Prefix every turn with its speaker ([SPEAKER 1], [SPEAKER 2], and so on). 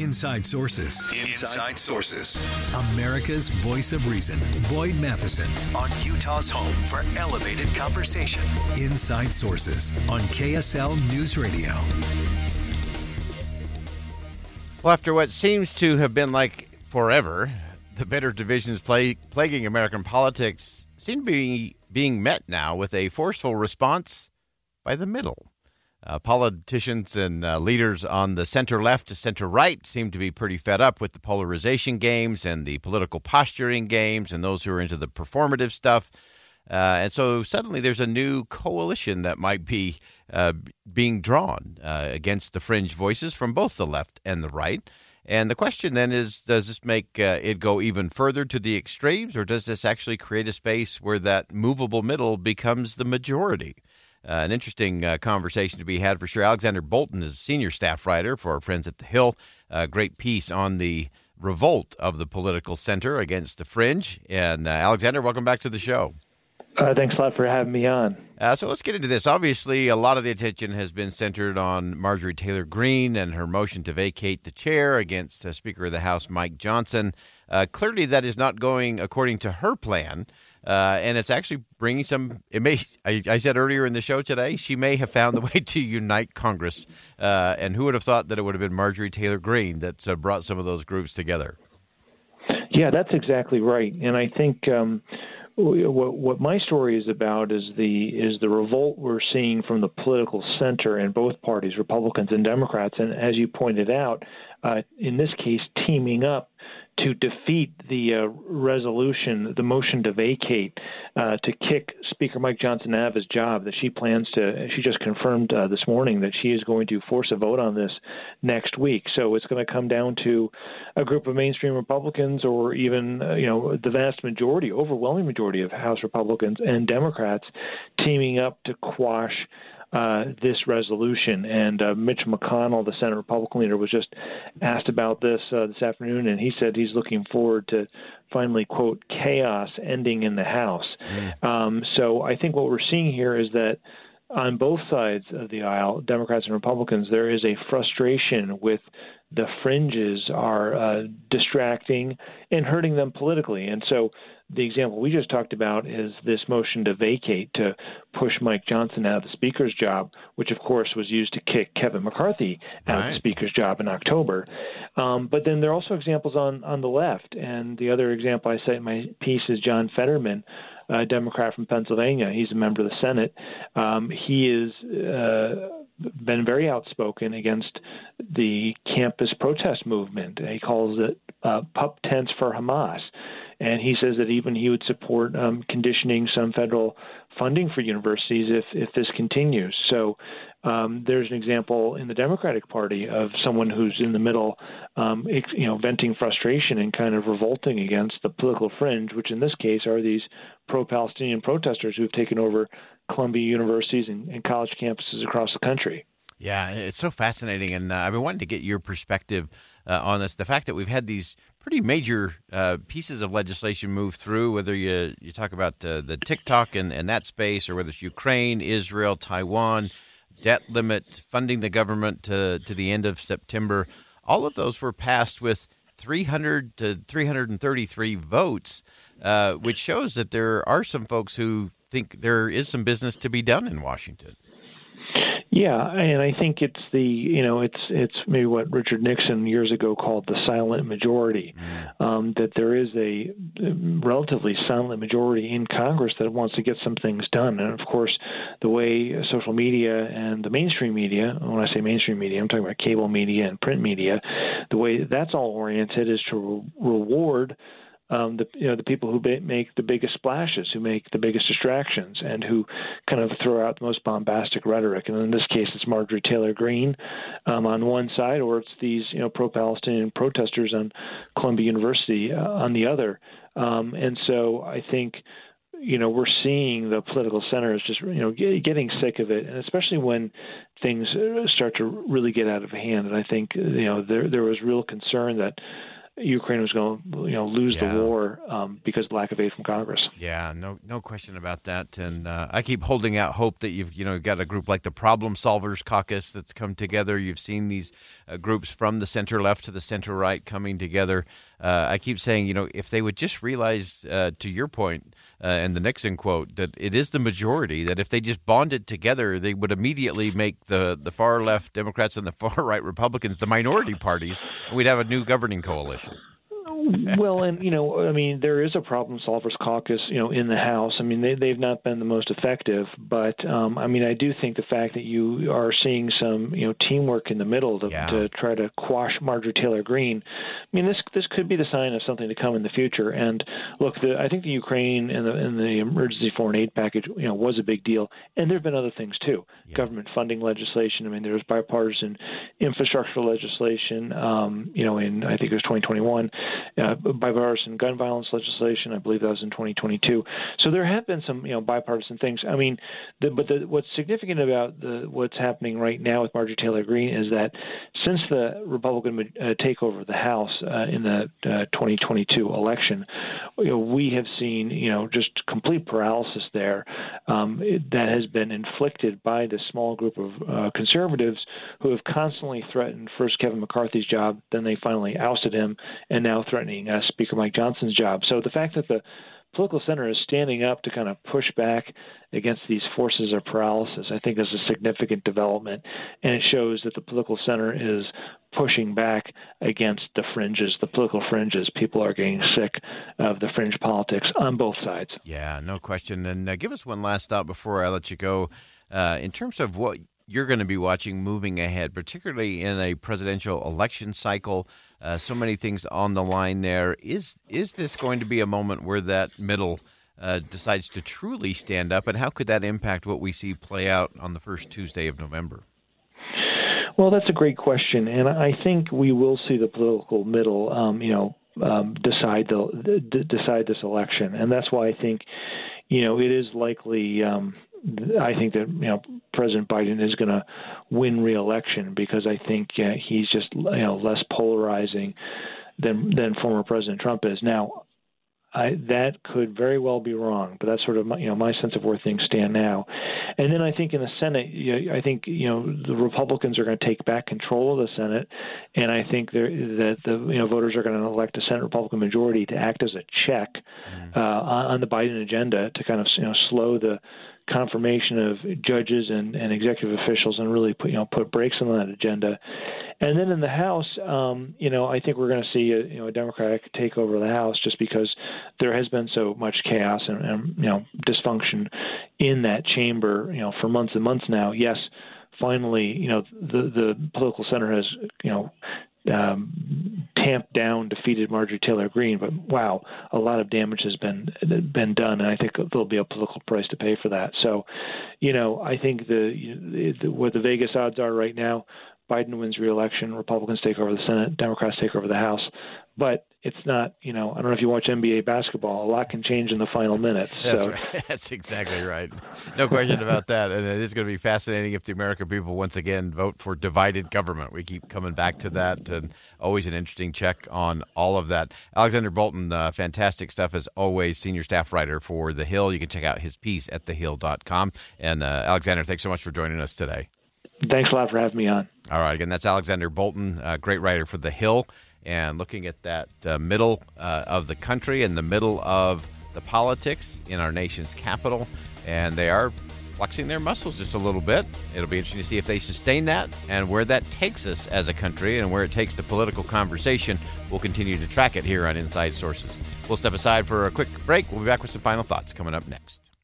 [SPEAKER 1] Inside Sources. Inside Sources. America's voice of reason. Boyd Matheson on Utah's home for elevated conversation. Inside Sources on KSL News Radio.
[SPEAKER 2] Well, after what seems to have been like forever, the bitter divisions plaguing American politics seem to be being met now with a forceful response by the middle. Politicians and leaders on the center-left to center-right seem to be pretty fed up with the polarization games and the political posturing games and those who are into the performative stuff. And so suddenly there's a new coalition that might be being drawn against the fringe voices from both the left and the right. And the question then is, does this make it go even further to the extremes, or does this actually create a space where that movable middle becomes the majority? An interesting conversation to be had for sure. Alexander Bolton is a senior staff writer for our friends at The Hill. A great piece on the revolt of the political center against the fringe. And Alexander, welcome back to the show.
[SPEAKER 3] Thanks a lot for having me on.
[SPEAKER 2] So let's get into this. Obviously, a lot of the attention has been centered on Marjorie Taylor Greene and her motion to vacate the chair against Speaker of the House Mike Johnson. Clearly, that is not going according to her plan. And it's actually bringing I said earlier in the show today, she may have found the way to unite Congress. And who would have thought that it would have been Marjorie Taylor Greene that brought some of those groups together?
[SPEAKER 3] Yeah, that's exactly right. And I think what my story is about is the revolt we're seeing from the political center in both parties, Republicans and Democrats. And as you pointed out, in this case, teaming up to defeat the resolution, the motion to vacate, to kick Speaker Mike Johnson out of his job. That she just confirmed this morning that she is going to force a vote on this next week. So it's going to come down to a group of mainstream Republicans, or even the vast majority, overwhelming majority of House Republicans and Democrats teaming up to quash this resolution. And Mitch McConnell, the Senate Republican leader, was just asked about this afternoon, and he said he's looking forward to finally, quote, chaos ending in the House. So I think what we're seeing here is that on both sides of the aisle, Democrats and Republicans, there is a frustration with the fringes are distracting and hurting them politically. And so the example we just talked about is this motion to vacate, to push Mike Johnson out of the Speaker's job, which, of course, was used to kick Kevin McCarthy out of the Speaker's job in October. But then there are also examples on the left. And the other example I cite in my piece is John Fetterman, a Democrat from Pennsylvania. He's a member of the Senate. He is been very outspoken against the campus protest movement. He calls it pup tents for Hamas. And he says that even he would support conditioning some federal funding for universities if this continues. So there's an example in the Democratic Party of someone who's in the middle, venting frustration and kind of revolting against the political fringe, which in this case are these pro-Palestinian protesters who've taken over Columbia universities and college campuses across the country.
[SPEAKER 2] Yeah, it's so fascinating, and I've been wanting to get your perspective on this. The fact that we've had these pretty major pieces of legislation move through, whether you talk about the TikTok and that space, or whether it's Ukraine, Israel, Taiwan, debt limit, funding the government to the end of September, all of those were passed with 300 to 333 votes, which shows that there are some folks who think there is some business to be done in Washington.
[SPEAKER 3] Yeah, and I think it's it's maybe what Richard Nixon years ago called the silent majority, that there is a relatively silent majority in Congress that wants to get some things done. And, of course, the way social media and the mainstream media, when I say mainstream media, I'm talking about cable media and print media, the way that's all oriented is to reward the people who make the biggest splashes, who make the biggest distractions, and who kind of throw out the most bombastic rhetoric. And in this case, it's Marjorie Taylor Greene on one side, or it's these pro-Palestinian protesters on Columbia University on the other. And so I think we're seeing the political center is just getting sick of it, and especially when things start to really get out of hand. And I think there was real concern that Ukraine was going to lose the war because of lack of aid from Congress.
[SPEAKER 2] Yeah, no question about that. And I keep holding out hope that you've got a group like the Problem Solvers Caucus that's come together. You've seen these groups from the center left to the center right coming together. I keep saying, if they would just realize, to your point, and the Nixon quote, that it is the majority, that if they just bonded together, they would immediately make the far left Democrats and the far right Republicans the minority parties, and we'd have a new governing coalition.
[SPEAKER 3] Well, and there is a Problem Solvers Caucus, in the House. I mean, they've not been the most effective, but I do think the fact that you are seeing some, teamwork in the middle to try to quash Marjorie Taylor Greene. I mean, this could be the sign of something to come in the future. And look, I think the Ukraine and the emergency foreign aid package, was a big deal, and there have been other things too. Yeah. Government funding legislation. I mean, there was bipartisan infrastructure legislation. In I think it was 2021. Bipartisan gun violence legislation. I believe that was in 2022. So there have been some, bipartisan things. I mean, what's significant about what's happening right now with Marjorie Taylor Greene is that since the Republican takeover of the House in the 2022 election, we have seen, just complete paralysis there that has been inflicted by this small group of conservatives who have constantly threatened first Kevin McCarthy's job, then they finally ousted him, and now threatening Speaker Mike Johnson's job. So the fact that the political center is standing up to kind of push back against these forces of paralysis, I think is a significant development, and it shows that the political center is pushing back against the fringes, the political fringes. People are getting sick of the fringe politics on both sides.
[SPEAKER 2] Yeah, no question. And give us one last thought before I let you go. In terms of what you're going to be watching moving ahead, particularly in a presidential election cycle, so many things on the line there. Is this going to be a moment where that middle decides to truly stand up, and how could that impact what we see play out on the first Tuesday of November?
[SPEAKER 3] Well, that's a great question, and I think we will see the political middle, decide this election, and that's why I think, it is likely. I think that President Biden is going to win re-election because I think he's just less polarizing than former President Trump is. Now, that could very well be wrong, but that's sort of my sense of where things stand now. And then I think in the Senate, I think the Republicans are going to take back control of the Senate, and I think that the voters are going to elect a Senate Republican majority to act as a check on the Biden agenda to kind of slow the confirmation of judges and executive officials and really put brakes on that agenda. And then in the House, I think we're going to see a Democratic takeover of the House just because there has been so much chaos and dysfunction in that chamber, for months and months now. Yes, finally, the political center has, tamped down, defeated Marjorie Taylor Greene, but wow, a lot of damage has been done, and I think there'll be a political price to pay for that. So, I think what the Vegas odds are right now, Biden wins re-election, Republicans take over the Senate, Democrats take over the House. But it's not, I don't know if you watch NBA basketball, a lot can change in the final minutes.
[SPEAKER 2] That's right. That's exactly right. No question about that. And it is going to be fascinating if the American people once again vote for divided government. We keep coming back to that, and always an interesting check on all of that. Alexander Bolton, fantastic stuff as always, senior staff writer for The Hill. You can check out his piece at thehill.com. And Alexander, thanks so much for joining us today.
[SPEAKER 3] Thanks a lot for having me on.
[SPEAKER 2] All right. Again, that's Alexander Bolton, great writer for The Hill, and looking at that middle of the country and the middle of the politics in our nation's capital. And they are flexing their muscles just a little bit. It'll be interesting to see if they sustain that and where that takes us as a country and where it takes the political conversation. We'll continue to track it here on Inside Sources. We'll step aside for a quick break. We'll be back with some final thoughts coming up next.